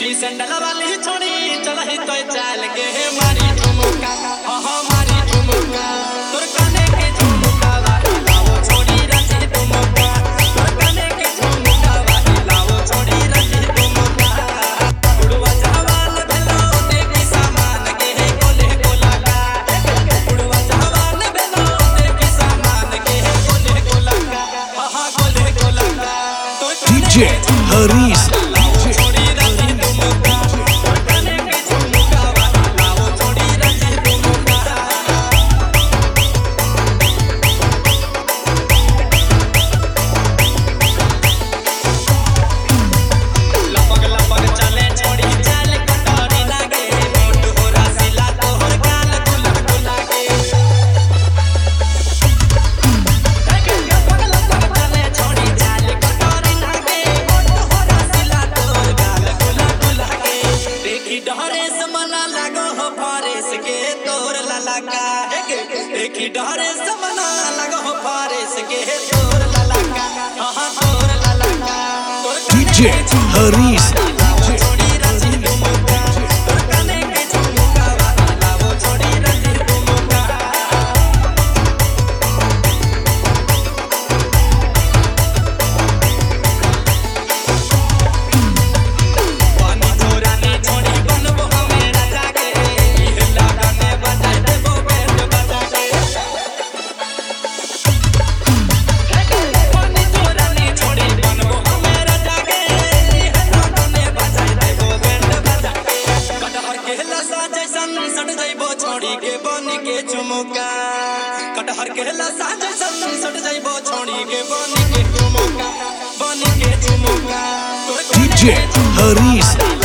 sandal वाली छोड़ी चलही तो चाल के मारी ठुमका मारी ठुमका तोर काने के झुमका वाली लाओ छोड़ी रची ठुमका तोर काने के झुमका वाली लाओ छोड़ी रची ठुमका उड़वा जवान भेलो देखी सामान के कोले कोला का उड़वा जवान भेलो देखी सामान के कोले कोला का कोले कोला का DJ Haris डरे समना लगो फारेस के तोर ललका तोर ललका DJ Haris कटहर के लसा जैसन सट जाइबो छोड़ी के बनी के झुमका बनी के झुमका DJ Haris